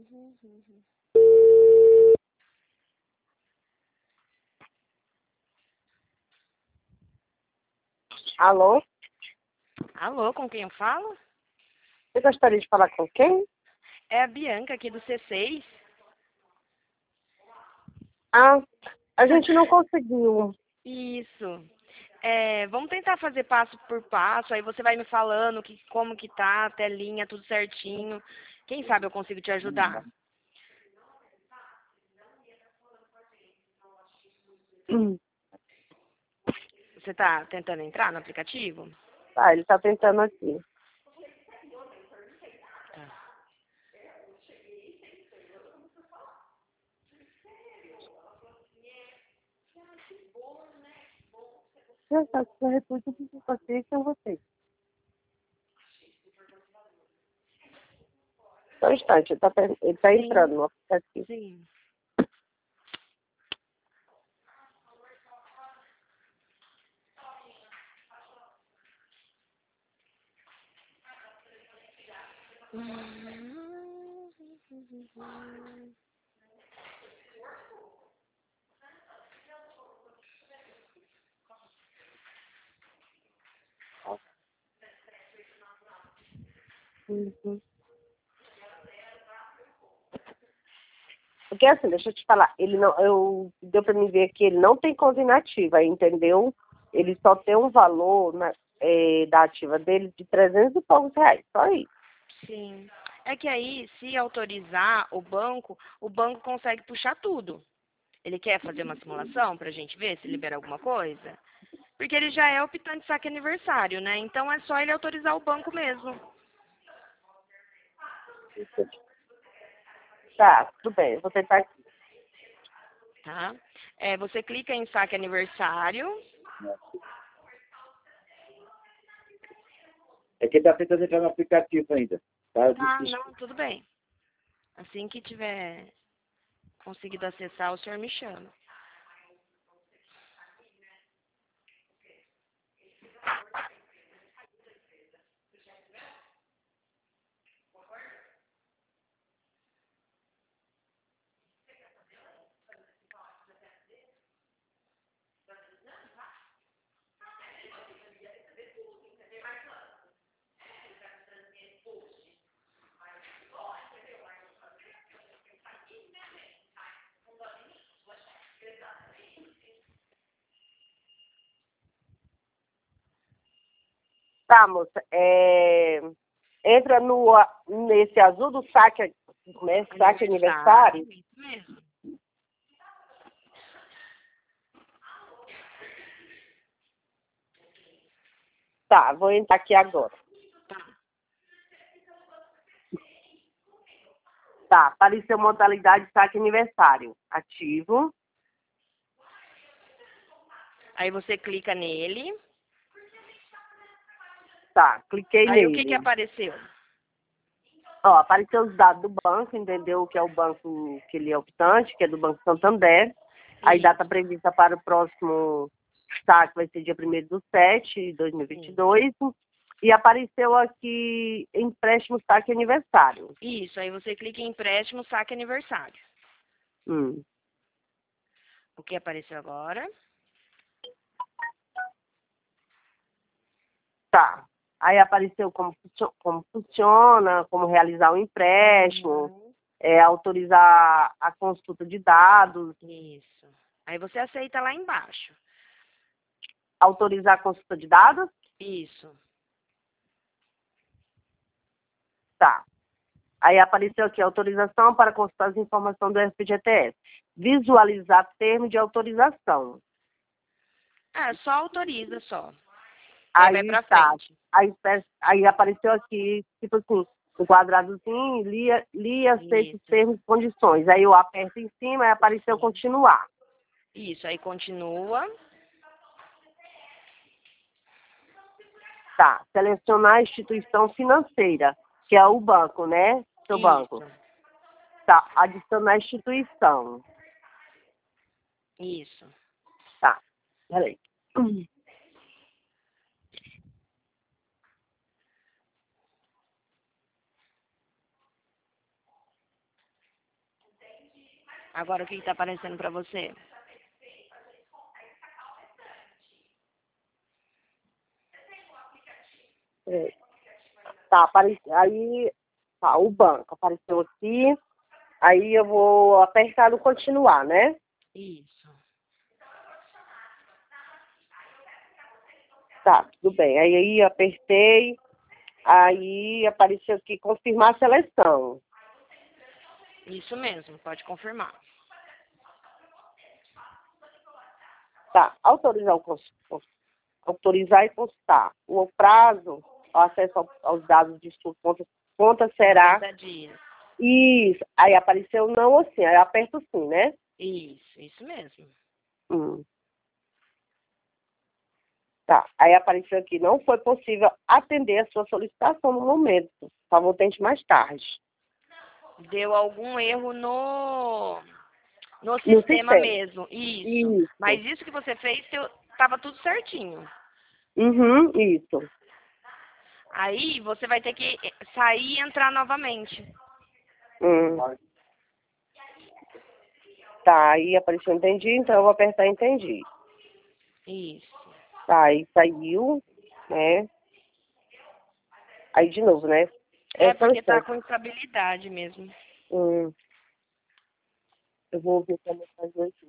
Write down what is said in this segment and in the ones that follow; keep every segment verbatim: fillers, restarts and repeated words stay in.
Alô? Alô, com quem eu falo? Você gostaria de falar com quem? É a Bianca aqui do C seis. Ah, a gente não conseguiu. Isso. É, vamos tentar fazer passo por passo, aí você vai me falando que, como que tá, a telinha, tudo certinho. Quem sabe eu consigo te ajudar. Hum. Você tá tentando entrar no aplicativo? Tá, ele tá tentando aqui. Já sabe que a república de vocês são vocês. Só um instante, ele tá, ele tá entrando no aplicativo. Sim. Uhum. Porque assim, deixa eu te falar, ele não, eu, deu pra me ver que ele não tem conta inativa, entendeu? Ele só tem um valor na, é, da ativa dele de trezentos e poucos reais, só isso. Sim. É que aí, se autorizar o banco, o banco consegue puxar tudo. Ele quer fazer uma simulação pra gente ver se libera alguma coisa? Porque ele já é optante saque aniversário, né? Então é só ele autorizar o banco mesmo. Tá, tudo bem, eu vou tentar aqui. Tá? É, você clica em saque aniversário. É que ele tá tentando entrar no aplicativo ainda. Tá Ah, difícil. não, tudo bem. Assim que tiver conseguido acessar, o senhor me chama. Tá, moça, é... entra no, nesse azul do saque, né, saque aniversário. Isso mesmo. Tá, vou entrar aqui agora. Tá, apareceu modalidade saque aniversário. Ativo. Aí você clica nele. Tá, cliquei Aí nele. o que que apareceu? Ó, apareceu os dados do banco, entendeu? Que é o banco que ele é optante, que é do Banco Santander. Aí data prevista para o próximo saque vai ser dia primeiro do sete de dois mil e vinte e dois. E apareceu aqui empréstimo saque aniversário. Isso, aí você clica em empréstimo saque aniversário. Hum. O que apareceu agora? Tá. Aí apareceu como, como funciona, como realizar o empréstimo, Uhum. é, autorizar a consulta de dados, Isso. Aí você aceita lá embaixo. autorizar a consulta de dados. Isso. Tá. Aí apareceu aqui, autorização para consultar as informações do F G T S. Visualizar termo de autorização. Ah, só autoriza só. Aí, vai Aí pra tá. frente. Aí, aí apareceu aqui, tipo assim, um quadradozinho, lia, lia aceita os Isso. termos e condições. Aí eu aperto em cima e apareceu continuar. Isso, aí continua. Tá. Selecionar a instituição financeira, que é o banco, né? Seu banco. Isso. Tá. Adicionar a instituição. Isso. Tá. Peraí. Agora o que está aparecendo para você? É. Tá, apare... aí tá, o banco apareceu aqui. Aí eu vou apertar no continuar, né? Isso. Tá, tudo bem. Aí, aí apertei, aí apareceu aqui confirmar a seleção. Isso mesmo, pode confirmar. Tá, autorizar, o, cons- cons- autorizar e constar. O prazo, o acesso ao- aos dados de sua conta, conta será... trinta dias. Isso, aí apareceu não assim, aí eu aperto sim, né? Isso, isso mesmo. Hum. Tá, aí apareceu aqui, não foi possível atender a sua solicitação no momento. Por favor, tente mais tarde. Deu algum erro no, no No sistema sistema. mesmo. Isso. Isso. Mas isso que você fez, estava tudo certinho. Uhum, isso. Aí você vai ter que sair e entrar novamente. Hum. Tá, aí apareceu entendi, então eu vou apertar entendi. Isso. Tá, aí saiu, né? Aí de novo, né? É só um porque tá instante. com instabilidade mesmo. Hum. Eu vou ver como fazer aqui.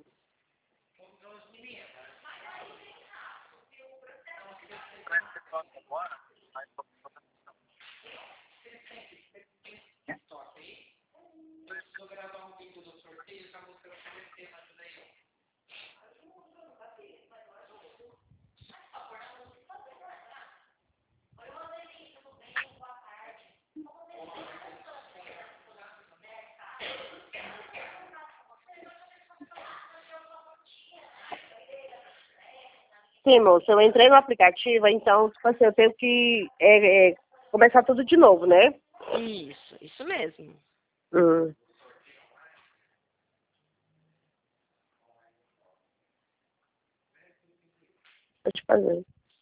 Sim, moça, eu entrei no aplicativo, então, tipo assim, eu tenho que é, é, começar tudo de novo, né? Isso, isso mesmo. Hum. Deixa eu fazer.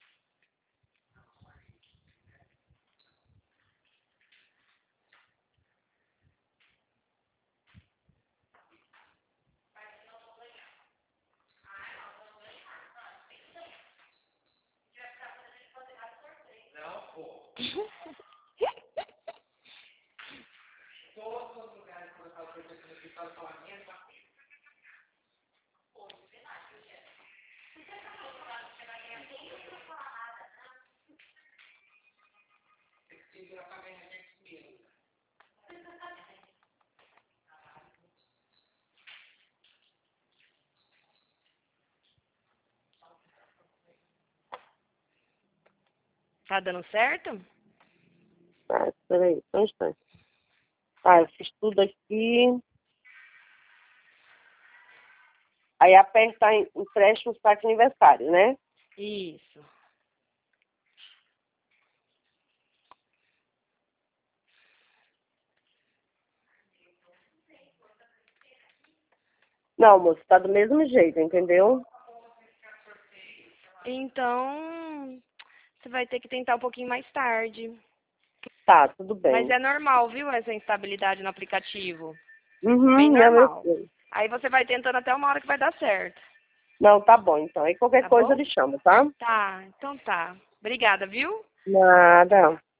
Tá dando certo? Tá, peraí, só um instante. Tá, eu fiz tudo aqui. Aí aperta em empréstimo saque aniversário, né? Isso. Não, moço, tá do mesmo jeito, entendeu? Então, você vai ter que tentar um pouquinho mais tarde. Tá, tudo Mas bem. é normal, viu, essa instabilidade no aplicativo. Bem Uhum, não, eu normal. sei. Aí você vai tentando até uma hora que vai dar certo. Não, tá bom, então. Aí qualquer Tá coisa bom? ele chama, tá? Tá, então tá. Obrigada, viu? Nada.